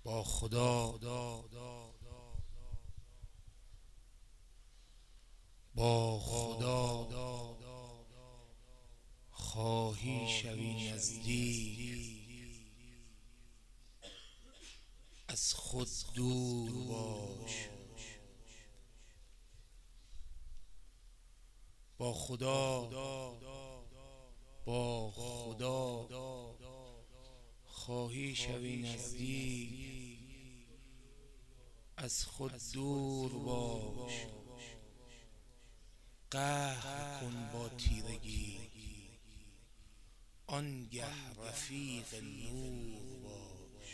با خدا خواهی شوی نزدیک، از خود دور باش. با خدا خواهی شوی نزدیک، از خود دور باش. قهر کن با تیرگی، آنگه رفیق نور باش.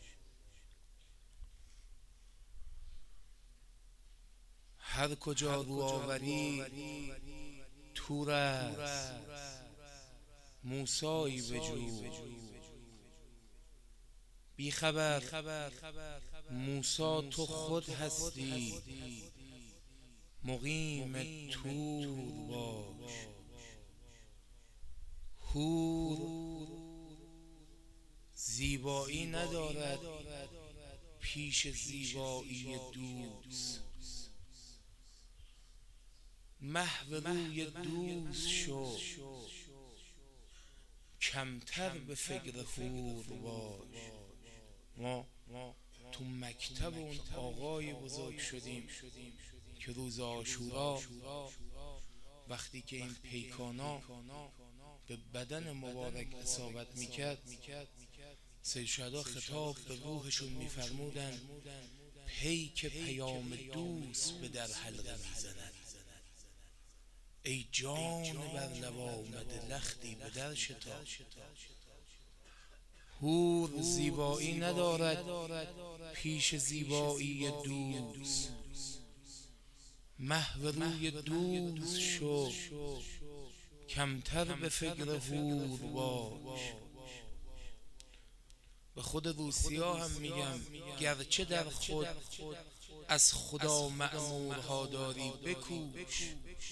هر کجا رو آوری تور است، موسایی بجو. بی خبر موسی تو خود هستی، مقیم تور باش. حور زیبایی ندارد پیش زیبایی دوست، محو روی دوست شو، کمتر به فکر حور باش. ما تو مکتب اون آقای بزرگ شدیم که روز عاشورا وقتی که این پیکانا به بدن مبارک اصابت میکرد، سید شهدا خطاب به روحشون میفرمودن پیک پیام دوست به در حلقه میزند. ای جان بر لب آمده لختی به در شتاب. حور زیبایی ندارد پیش زیبایی دوست، محو روی دوست شو، کمتر به فکر حور باش. به خود روسیا هم میگم گرچه در خود از خدا مأمورها داری بکوش.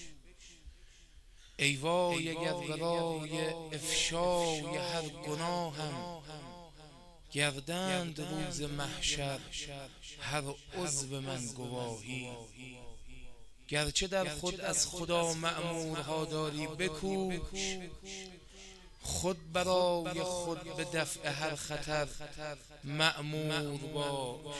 ای وای اگر برای افشای هر گناهم گردند روز محشر هر عضو من گواهی. گرچه در خود از خدا مأمورها داری بکوش، خود برای خود به دفع هر خطر مأمور باش.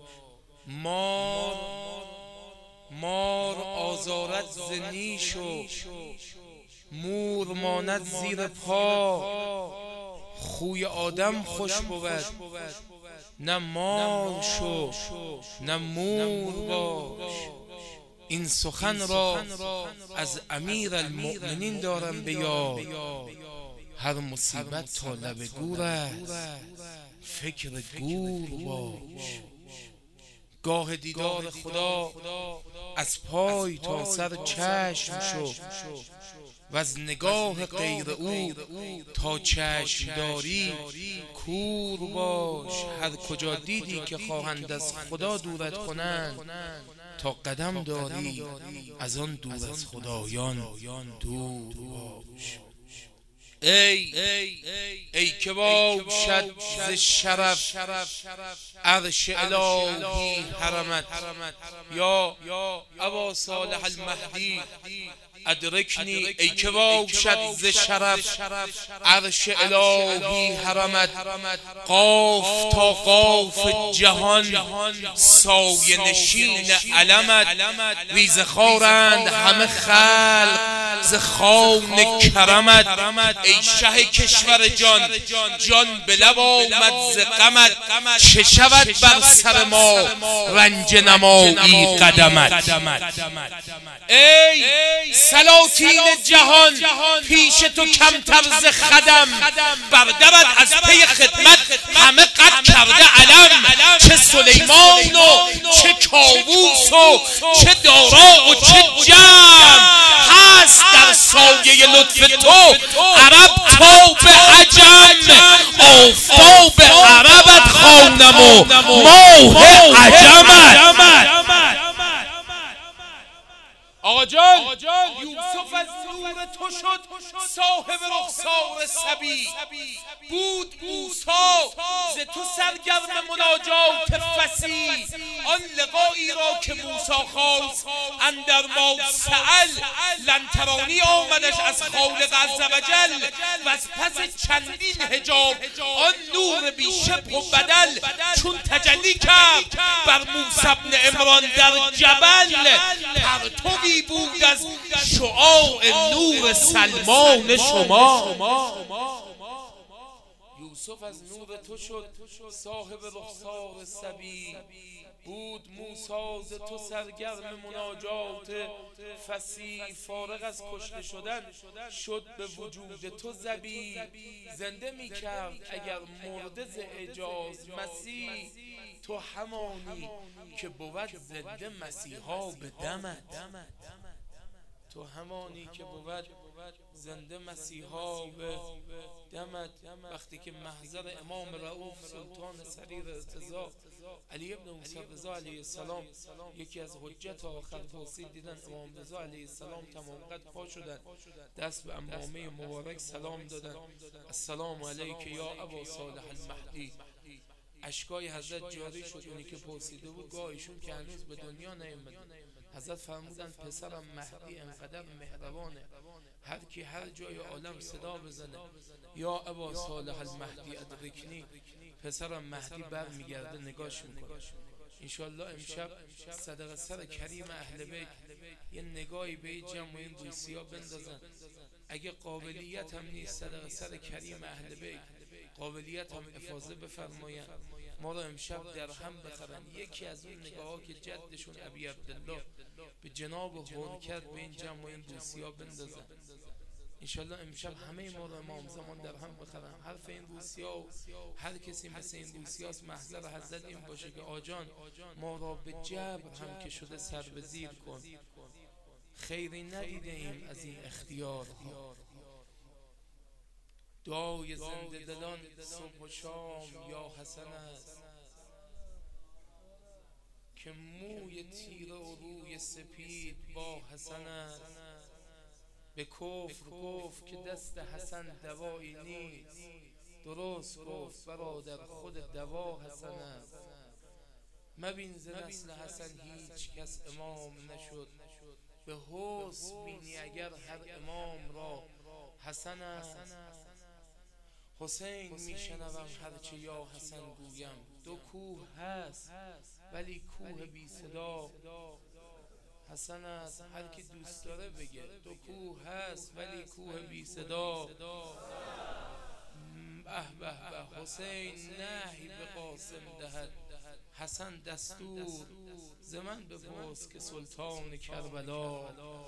مار آزارت ز نیش و مور ماند زیر پا. خوی آدم خوش بود نه مار شو نه مور باش. این سخن را از امیر المؤمنین دارم به یاد، هر مصیبت تا لب گور است فکر گور باش. گاه دیدار خدا از پای تا سر چشم شو، و از نگاه غیر او تا چشم داری کور باش. هر کجا دیدی که خواهند از خدا دورت کنند، تا قدم داری از آن دور از خدایان دور باش. ای که باشد ز شرف عرش الهی حرمت، یا ابا صالح المهدی ادرکنی. ای که باشد ز شرف عرش الهی حرمت، قاف تا قاف جهان سایه نشین علمت. ریزه خارند همه خلق ز خوان کرمت. ای شه کشور جان به لب آمد ز غمت، چه شود بر سر ما رنج نمایی قدمت. ای سلاطین جهان پیش تو کمتر ز خدم، بردرد از پی خدمت همه قد کرده علم. چه سلیمان و چه کاووس و چه دارا و چه جم، هست در سایه لطف تو عرب تا به عجم. آفتاب عربت خوانم و ماه عجمت. آقا جان یوسف از نور تو شد صاحب رخسار صبی، بود موسی ز تو سر سرگرم مناجات فصیح، آن لقایی را که موسی خواست اندر ما سأل، لنترانی آمدش از خالق عزوجل و از پس چندین حجاب آن نور بی شبه و بدل چون تجلی کرد بر موسی بن عمران در جبل، پرتوی بود از شعاع نور سلمان شما. یوسف از نور تو شد صاحب رخسار صبی، بود موسی ز تو سرگرم مناجات فصیح، فارغ از کشته شدن شد به وجود تو ذبیح، زنده می کرد اگر مرده ز اعجاز مسیح، تو همانی که بود زنده مسیحا به دمت، تو همانی که بود زنده مسیحا به دمت. وقتی که محضر امام رؤوف سلطان سریر ارتضا علی ابن موسی رضا علیه السلام یکی از حجت آخر پرسید، دیدن امام رضا علیه السلام تمام قد پا شدن، دست به امامه مبارک سلام دادن، السلام علیک یا ابا صالح المهدی. اشکای حضرت جاری شد. اونی که پرسیده بود گاهیشون که هنوز به دنیا نیامده، حضرت فرمودن پسرم مهدی انقدر مهربانه، هر کی هر جای عالم صدا بزنه یا ابا صالح المهدی ادرکنی، پسرم مهدی بر میگرده نگاش میکنه. انشالله امشب صدق سر کریم اهل بیت یه نگاهی به جمع این روسیا بندازن. اگه قابلیت هم نیست صدق سر کریم اهل بیت قابلیت هم افاضه بفرماین، ما رو امشب در هم بخرن. یکی از اون نگاه ها که جدشون ابی عبدالله به جناب هور کرد به این جمع این روسیا بندازن. انشالله امشب همه ما رو امام زمان در هم بخرن. حرف این روسیا و هر کسی مثل این روسیاست محضر حضرت این باشه که آجان ما را به جبر هم که شده سر به زیر کن، خیری ندیده ایم از این اختیار ها. دعای زنده دلان صبح و شام یا حسن است، که موی تیره و روی سپید با حسن است. به کفر گفت که دست حسن دوایی نیست، درست گفت برادر خود دوا حسن است. مبین ز نسل حسن هیچ کس امام نشد، به حسن بینی اگر هر امام را حسن است. حسین میشنوم هرچه یا حسن گویم، دو کوه هست ولی کوه بی صدا حسن است. هر کی دوست داره بگه دو کوه هست ولی کوه بی صدا. به حسین نهی به قاسم دهد، حسن دستور ز من بپرس که سلطان کربلا.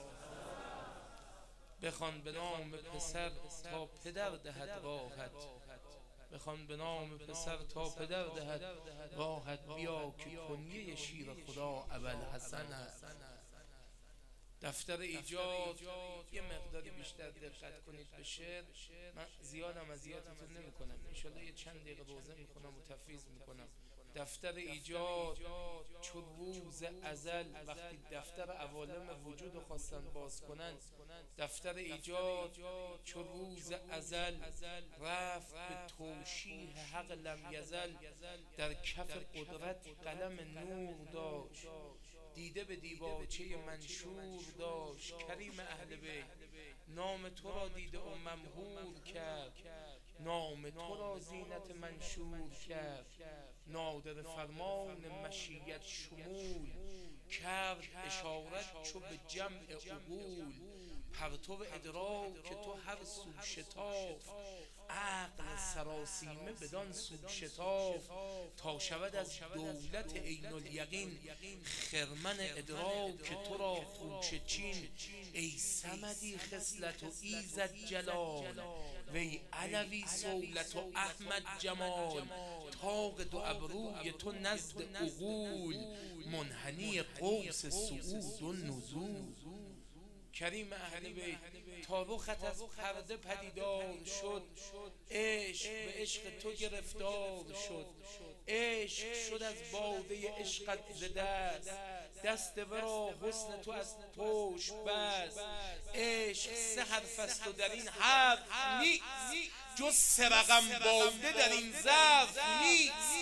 بخوان به نام پسر تا پدر دهد راحت، بخوان به نام پسر تا پدر دهد راحت. بیا که کنیه شیر خدا ابوالحسن است. دفتر ایجاد یه مقداری بیشتر دقت کنید به شعر. من زیادم اذیتتون نمی‌کنم، انشالله یه چند دقیقه روزه می‌کنم و تفویض می‌کنم. دفتر ایجاد چو روز ازل، وقتی دفتر عوالم وجود رو خواستن باز کنن، دفتر ایجاد چو روز ازل رفت به توشیح حق لم یزل. در کف قدرت قلم نور داشت، دیده به دیباچه منشور داشت. کریم اهل بیت نام تو را دیده و ممهور کرد، نام تو را زینت منشور کرد. نادر فرمان مشیت شمول کرد اشارت چو به جمع عقول. پرتو ادراک که تو هر سو شتاف، عقل سراسیمه بدان سو شتاف. تا شود از دولت عین الیقین، خرمن ادراک که تو را خوش چین. ای صمدی خصلت و ایزد جلال، وی علوی صولت و احمد جمال. طاق دو ابروی تو نزد عقول، منحنی قوس صعود و نزول. کریم اهل بیت تا رخت از پرده پدیدار شد، عشق به عشق تو گرفتار شد. عشق شد از باده عشقت ز دست، دست ورا حسن تو از پشت بست. عشق سه حرف است و در این حرف نیست، جز سه رقم باده در این ظرف نیست.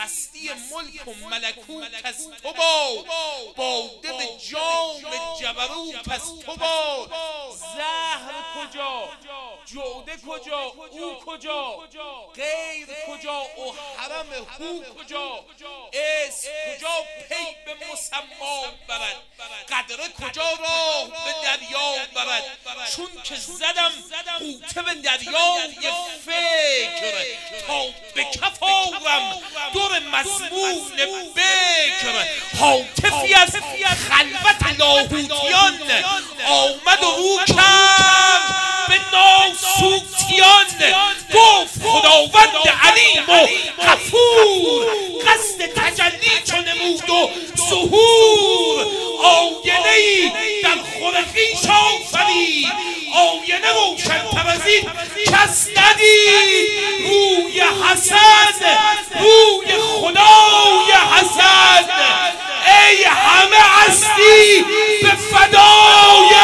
مستی ملک و ملکوت از تو باد، باده به جام جبروت از تو باد. زهر کجا، جوده کجا، او کجا، غیر کجا و حرم هو کجا، اسم کجا پی به مسما برد، قدره کجا راه به دریا برد. چون که زدم غوطه به دریای فکر، تا به کف آورم در مضمون بکر. حاطفی از خلوت لاهوتیان آمد و رو کرد به ناسوتیان. گفت خداوند علیم و غفور، قصد تجلی چو نمود و ظهور. آینه‌ای در خور خویش آفرید، آینه روشن‌تر از این کس ندید. روی حسن، روی خدای حسن، ای همه هستی به فدای.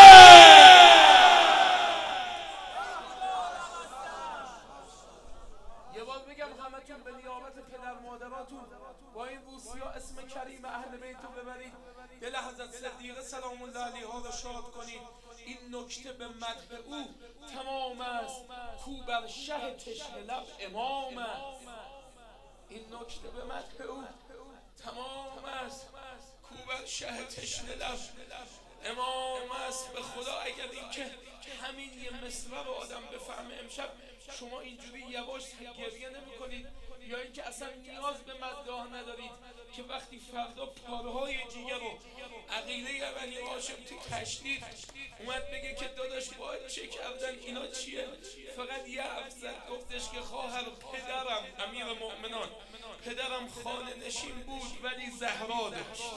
یه بار بگم همتون به نیابت پدر مادراتون با این روسیا اسم کریم اهل بیتو ببرید، به لحظت صدیقه سلام الله علیها رو شاد کنید. این نکته به مدح او تمام است، کو بر شه تشنه لب امام است. این نکته به مدح او تمام است، کو بر شه تشنه لب امام است. به خدا اگر این که همین یه مصرع رو آدم بفهمه امشب شما اینجوری یواش گریه نمی کنید، یا اینکه اصلا نیاز به مداح ندارید که وقتی فردا پارهای جیگر و عقیله بنی هاشم تو تشدید اومد بگه که داداش باید چه کردن اینا چیه، فقط یه حرف زد، گفتش که خواهر پدرم امیر مؤمنان، پدرم خانه نشین بود ولی زهرا داشت.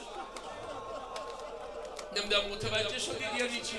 نمیدونم متوجه شدید یعنی چی؟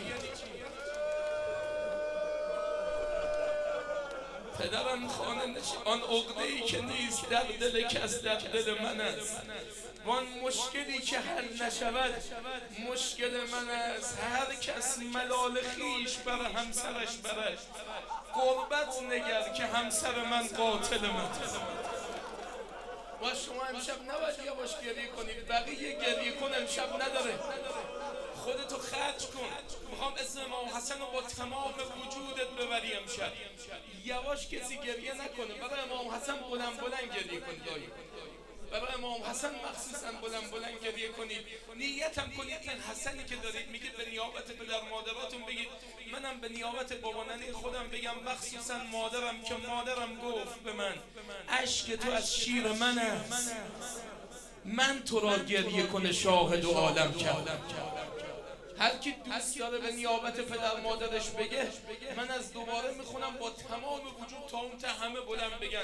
پدرم خانه نشین، آن عقده‌ای که نیست در دل کس در دل من است، وان مشکلی که حل نشود مشکل من است. هر کس ملال خویش بر همسرش برد، قربت نگر که همسر من قاتل من است. و شما امشب نباید یواش گریه کنید، بقیه گریه کن امشب نداره، خودتو خرج کن. میخوام اسم امام حسن رو با تمام وجودت ببری امشب. یواش کسی گریه نکنه، برای امام حسن بلند بلند گریه کنید، دایی برای امام حسن مخصوصا بلند بلند گریه کنید. نیتم کنید این حسنی که دارید میگید به نیابت پدر مادراتون بگید، منم به نیابت بابا ننه خودم بگم، مخصوصا مادرم که مادرم گفت به من اشک تو از شیر من است، من تو را گریه کنه شاهد و عالم کردم. هر کی دوست داره به نیابت پدر مادرش بگه، من از دوباره میخونم با تمام وجود تا اون ته همه بلند بگن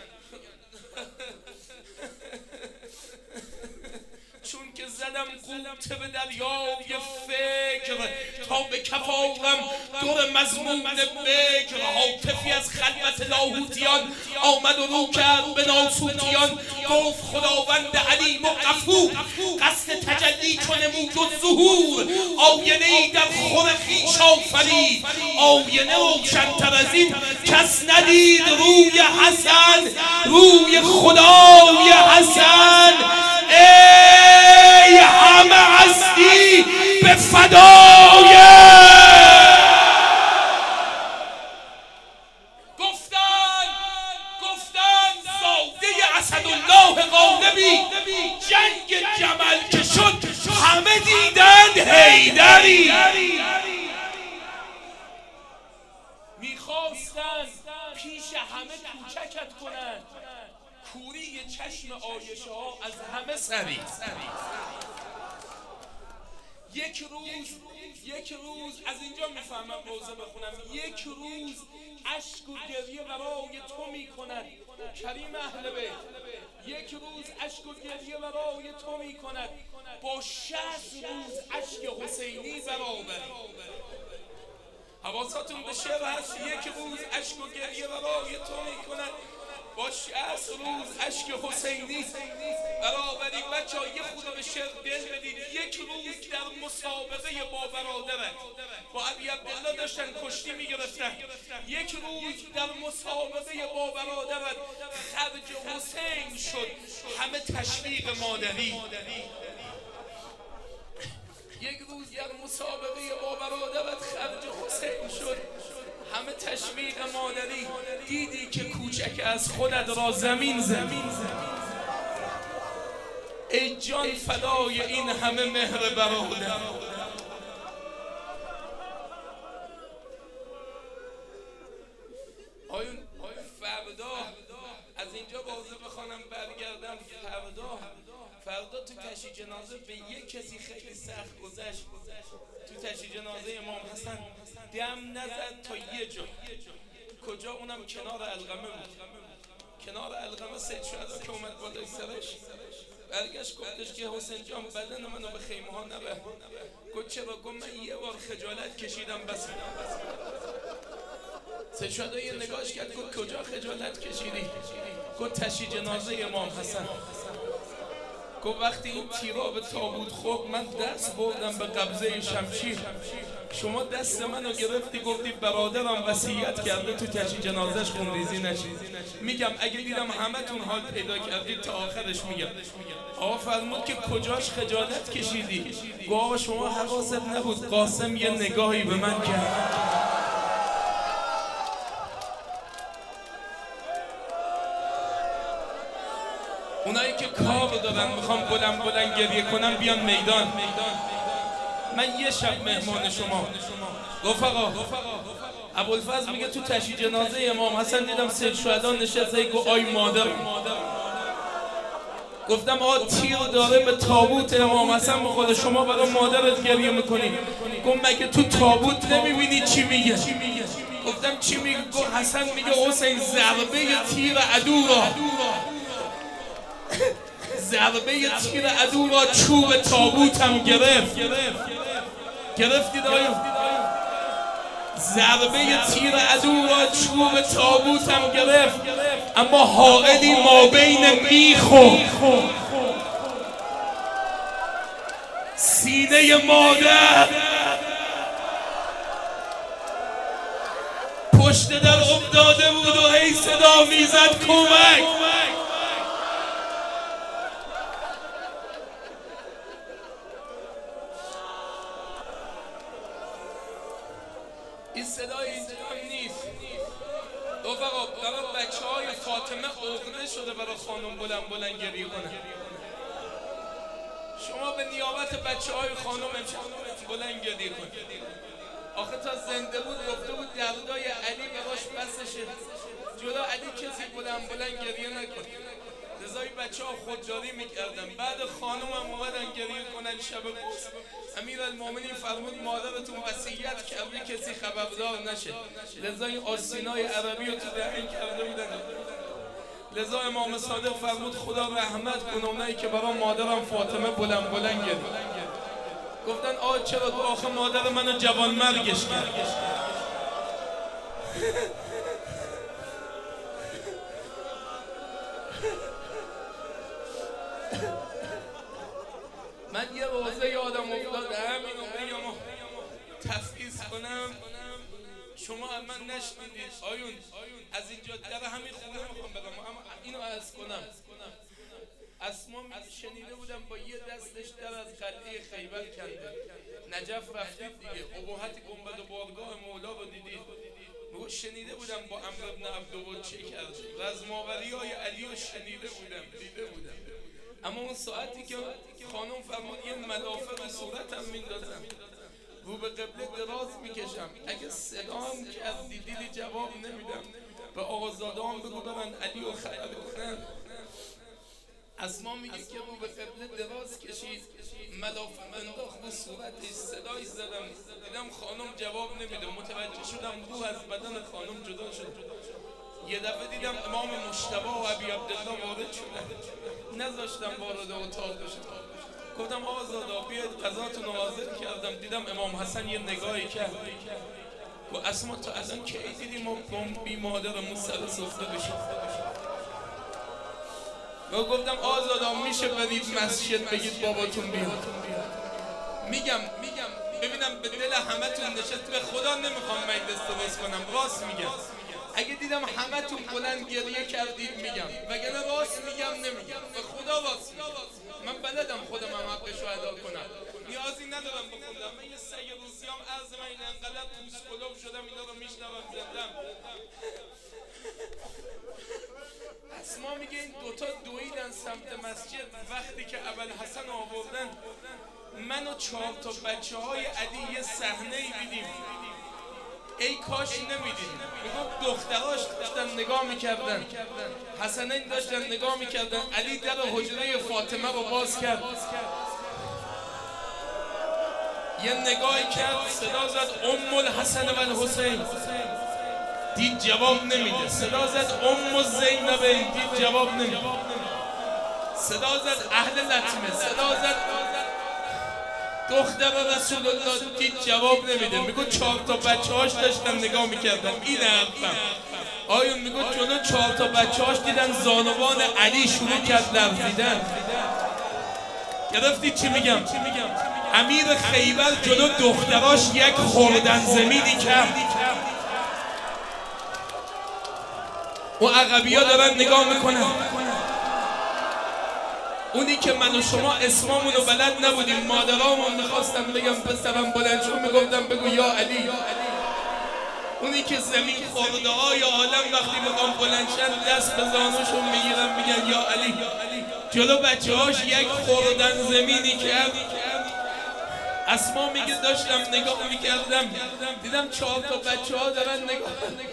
چون که زدم غوطه به دریای فکر، تا به کف آورم در مضمون بکر. حاطفی از خلوت لاهوتیان آمد و رو کرد به ناسوتیان. گفت خداوند علیم و غفور، قصد تجلی چو نمود و ظهور. آینه‌ای در خور خویش آفرید، آینه روشن‌تر از این کس ندید. روی حسن، روی خدای حسن، ای همه هستی به فدای. گفتن زاده اسدالله غالبی، جنگ جمل که شد همه دیدن حیدری. میخواستن پیش همه کوچکت کنن، کوری چشم عایشه ها از همه سری. یک روز از اینجا میفهمم روزه بخونم، یک روز اشک و گریه برای تو میکند کریم اهل بیت، یک روز اشک و گریه برای تو میکند با 60 روز اشک حسینی برابری. حواساتون به شعر هست، یک روز اشک و گریه برای تو میکند با 60 روز اشک حسینی برآورید. بچه‌ها یه خدا به شعر دل بدید. یک روز در مسابقه با برادرت با ابی عبدالله داشتن کشتی میگرفتن، یک روز در مسابقه با برادرت خرج حسین شد، همه تشویق مادری. یک روز در مسابقه با برادرت خرج حسین شد، همه تشویق مادری. دیدی که کوچک از خودت را زمین ای جان فدای این همه مهر برادر. آیون فردا از اینجا بازه بخوانم برگردم. فردا تو تشییع جنازه به یک کسی خیلی سخت گذشت. تو تشییع جنازه امام حسن دم نزد تا یه جا. کجا؟ اونم کنار علقمه بود. کنار علقمه سید شهدا که اومد بالای سرش برگشت گفتش که حسین جان بدن منو به خیمه ها نبر. گفت چرا؟ گفت من یه بار خجالت کشیدم بس. سید شهدا یه نگاهش کرد گفت کجا خجالت کشیدی؟ گفت تشییع جنازه امام حسن. گفت وقتی این تیرا به تابوت خورد من دست بردم به قبضه شمشیر، شما دست منو گرفتی گفتی برادرم وصیت کرده تو تشییع جنازش خونریزی نشید. میگم اگه دیدم همتون حال پیدا کردید تا آخرش میگم. آقا فرمود که کجاش خجالت کشیدی؟ گفت آقا شما حواست نبود، قاسم یه نگاهی به من کرد. اونایی که کار دارن میخوام بلند گریه کنم بیان میدان. من یه شب مهمان شما. گفت آقا ابوالفضل میگه تو تشییع جنازه امام حسن دیدم سید شهدا نشسته. گفت آی مادر. گفتم آقا تیر داره به تابوت امام حسن بخوره، شما برای مادرت گریه میکنی. گفت مگه تو تابوت نمیبینی چی میگه؟ گفتم چی میگه؟ گفت حسن میگه حسین ضربه تیر عدو را تیر عدو را چوب تابوتم گرفتید آیا؟ ضربه تیر عدو را چوب تابوتم گرفت، اما حائلی ما بین میخ و سینه مادر پشت در افتاده بود و هی صدا میزد کمک. این صدای اینجا نیست. رفقا برای بچه های فاطمه عقده شده برای خانم بلند گریه کنه. شما به نیابت بچه های خانم امشب بلند گریه کن. آخه تا زنده بود گفته بود دردای علی براش بسشه، جدا علی کسی بلند گریه نکن. رضای بچه ها خودجاری میکردن. بعد خانم هم اومدن گریه کنن شب قدس. امیرالمومنین فرمود مادرتون وصیت کرده کسی خبردار نشه. لذا این آستینای عربی رو تو دهن کرده بودن. لذا امام صادق فرمود خدا رحمت کنه اونایی که برای مادرم فاطمه بلند گریه. گفتن آه چرا تو آخه مادر منو جوان مرگش کرد. من یه روزه یادم افتاد همینو بگم و تفعیض کنم، شما من نشنیدید. آیون از اینجا در همین خونه میخوام برم، اما اینو عرض کنم. اسما شنیده بودم با یه دستش در از قلعه خیبر کنده. نجف رفتید دیگه، ابهت گنبد و بارگاه مولا رو دیدید. میگو شنیده بودم با عمرو بن عبدالود چه کرد. رزماوری های علی رو شنیده بودم، دیده بودم. اما اون ساعتی که خانم فرمود یه ملافه رو صورتم میندازم، رو به قبله دراز میکشم، اگه صدام کردی دیدی جواب نمیدم، به آقازادهام بگو برن علی رو خبر کنن. اسما میگه که رو به قبله دراز کشید، ملافه انداخت به صورتش، صدای زدم، دیدم خانم جواب نمیده. متوجه شدم روح از بدن خانم جدا شد. یه دفعه دیدم امام مجتبی و ابی عبدالله وارد شدن، نذاشتم وارد اتاق بشه. گفتم آقازادا بیاید قضاتون رو حاضر کردم. دیدم امام حسن یه نگاهی کرد. گفت اسما تو الان کی دیدی ما بی مادرمون سر سفره بشیم؟ من گفتم آزادا میشه برید مسجد بگید باباتون بیاد. میگم ببینم به دل همتون نشست. به خدا نمیخوام مجلس درست کنم، راست میگم. اگه دیدم همتون بلند گریه کردید میگم، وگرنه راست میگم نمیگم. به خدا راست میگم. من بلدم خودم هم حقش رو ادا کنم، نیازی ندارم بخوندم. من یه سه روزیام عرض من این انقدر پوست کلوف شدم اینا رو میشنوم زندم. اسما میگه این دوتا دویدن سمت مسجد. وقتی که ابوالحسن آوردن، من و 4 تا بچه های علی یه صحنه ای دیدیم ای کاش نمیدیم. میگفت دختراش داشتن نگاه میکردن، حسنین داشتن نگاه میکردن، علی در حجره فاطمه رو باز کرد، یه نگاهی کرد، صدا زد ام الحسن و الحسین، دید جواب نمیده. صدا زد ام زینب، دید جواب نمیده. صدا زد اهل لطمه، صدا زد دختر رسول الله، دید جواب نمیده. میگو 4 تا بچه هاش داشتن نگاه میکردن. این حرفم آیون میگو جلو 4 تا بچه هاش دیدن زانوان علی شروع کرد لرزیدن. گرفتی چی میگم؟ امیر خیبر جلو دختراش یک خوردن زمینی کرد. و عقبی ها دارن نگاه میکنن. اونی که من و شما اسمامونو بلد نبودیم، مادرامون میخواستم بگم پسرم بلند شو، میگفتم بگو یا علی. اونی که زمین خورده های عالم وقتی بخوام بلندشن دست به زانوشون میگیرن میگن یا علی. جلو بچه هاش یک خوردن زمینی کرد. اسما میگه داشتم نگاه میکردم، دیدم 4 تا بچه ها دارن نگاه.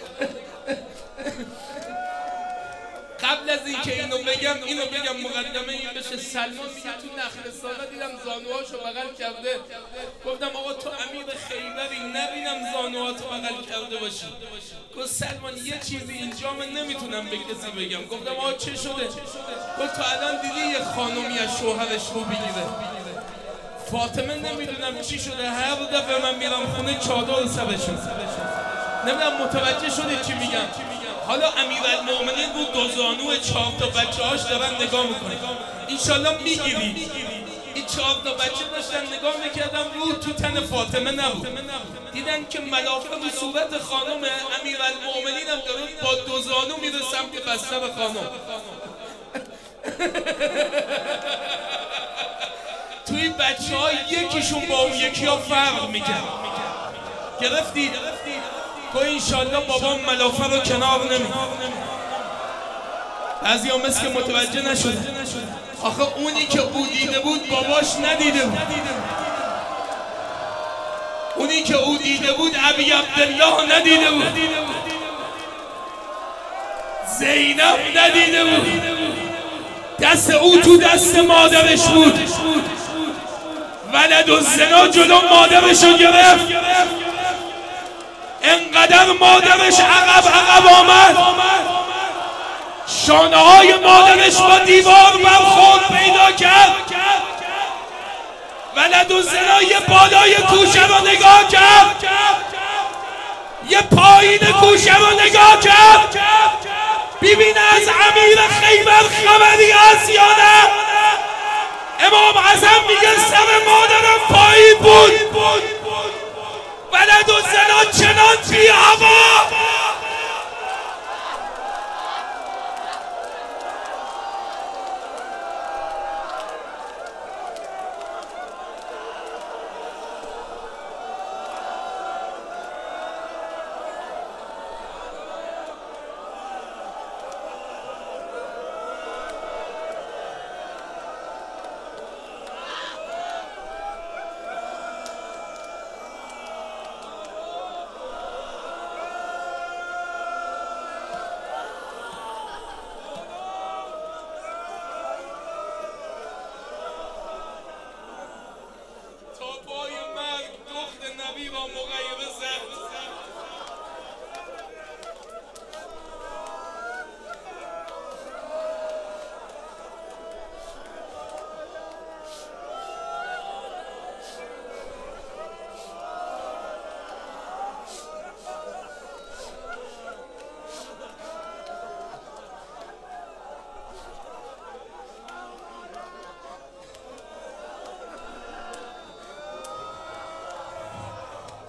قبل از اینکه اینو بگم مقدمه این بشه. سلمان میگه تو نخلستانه دیدم زانوهاشو بغل کرده. گفتم آقا تو امیر خیبری، نبینم زانوهاتو بغل کرده باشی. گفت سلمان یه چیزی اینجا من نمیتونم به کسی بگم. گفتم آقا چه شده؟ گفت تو الان دیدی یه خانومی از شوهرش رو بگیره؟ فاطمه نمیدونم چی شده، هر دفعه من میرم خونه چادر سرشون. نمیدونم متوجه شده چی میگم؟ حالا امیرالمومنین بود، 2 زانو 4 تا بچه هاش دارن نگاه میکنن. انشالله میگیری. این 4 تا بچه داشتن نگاه میکردن، رو تو تن فاطمه نبود. دیدن که ملافه رو صورت خانم امیرالمومنین هم داره با 2 زانو میره سمت بستر خانم. توی بچه ها یکیشون با اون یکی ها فرق میکرد. گرفتید؟ که انشالله بابام ملافه رو کنار نمی. بعضی ها مثل که متوجه نشده. آخه اونی که او دیده بود باباش ندیده بود. اونی که او دیده بود ابی عبدالله ندیده بود، زینب ندیده بود. دست او تو دست مادرش بود. ولد الزنا جلو مادرش رو گرفت. انقدر مادرش عقب آمد، شانه های مادرش با دیوار برخورد پیدا کرد. ولد الزنا یه بالای کوشه رو نگاه کرد، یه پایین کوشه رو نگاه کرد. ببین از امیر خیبر خبری هست یا نه؟ امام حسن میگه سر مادرم پایین بود. ولد الزنا چنان بی هوا.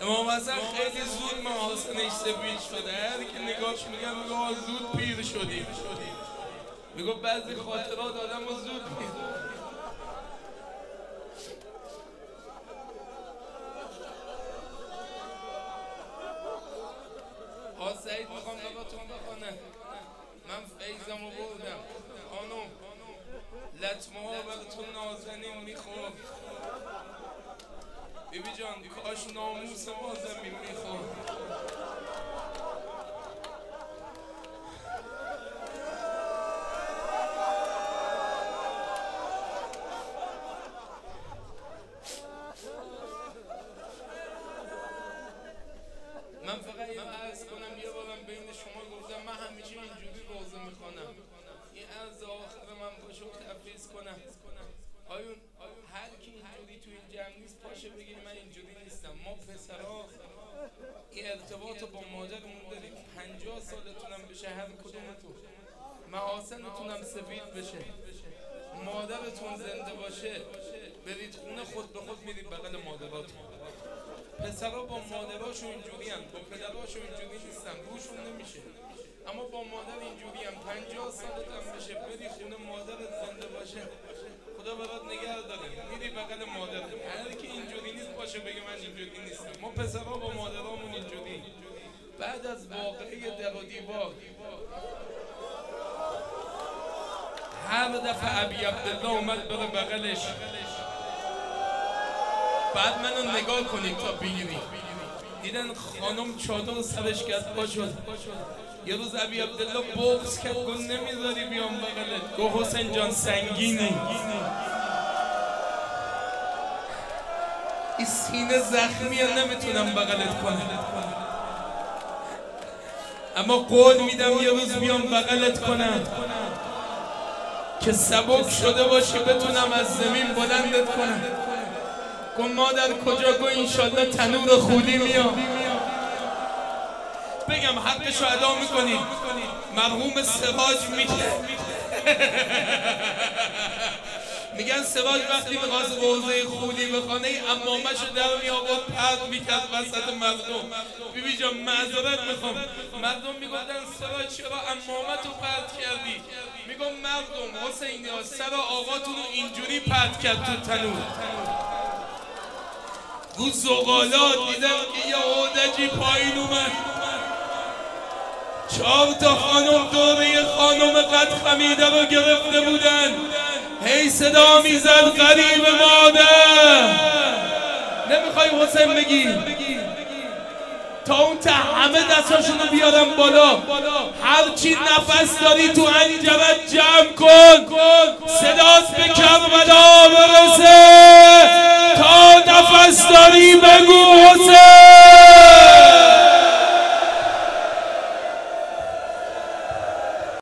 امام حسن خیلی زود محاسنش سفید شده. هر که نگاهش میگن میگه زود پیر شدی. میگه بعضی خاطرات آدم رو زود پیر. سعید میخوام نگاهتون بخونه. من فیضم رو بردم خانم، لطمه ها براتون نازنین میخور. بیبی جان کاش ناموس ما زمین میخور. من فقط یه عرض کنم، یه بارم بین شما گفتم من همیشه اینجوری روزه میخونم. این عرض آخر من پاشو تفریز کنم. آیون هر کی اینجوری تو این جمع نیست پاشه بگه من اینجوری نیستم. ما پسرها این ارتباط با مادرمون داریم. 50 سالتونم بشه هر کدومتون محاسنتونم سفید بشه، مادرتون زنده باشه، برید خونه خود به خود میرید بغل مادراتون. پسرها با مادراشون اینجوری هم، با پدراشون اینجوری نیستن، روشون نمیشه. اما با مادر اینجوری هم. 50 سالت هم بشه بری خونه مادرت زنده باشه، خدا برات نگه داره، میری بغل مادرت. هر کی اینجوری نیست باشه بگه من اینجوری نیستم. ما پسرها با مادرامون اینجوری. بعد از واقعه در و دیوار هر دفعه ابی عبدالله اومد بره بغلش، بعد منو نگاه کنید تا بگیری. دیدن خانم چادر سرش کرد پا شد. یه روز ابی عبدالله بغض کرد، گفت نمیذاری بیام بغلت. گفت حسین جان سنگینی، این سینه زخمیه نمیتونم بغلت کنم، اما قول میدم یه روز بیام بغلت کنم که سبک شده باشی بتونم از زمین بلندت کنم. گفت مادر کجا؟ گفت انشالله تنور خودی میام. بگم حقشو ادا میکنید. مرحوم سراج میگن سراج وقتی میخواست روزه خودی بخونه عمامه‌شو در میآورد پرت میکرد وسط مردم. بیبی جان معذرت میخوام. مردم میگفتن سراج چرا عمامتو پرت کردی؟ میگم مردم حسینی ها سر آقاتون رو اینجوری پرت کرد تو تنور. رو زغالات دیدم که یه عودجی پایین اومد، 4 تا خانم دوره خانم قد خمیده رو گرفته بودن. هی صدا میزد غریب مادر. نمیخوای حسین بگی تا اون ته همه دستاشونو بیارم بالا. هرچی نفس داری تو انجبت جمع کن، صدات به کربلا برسه. تا نفس داری بگو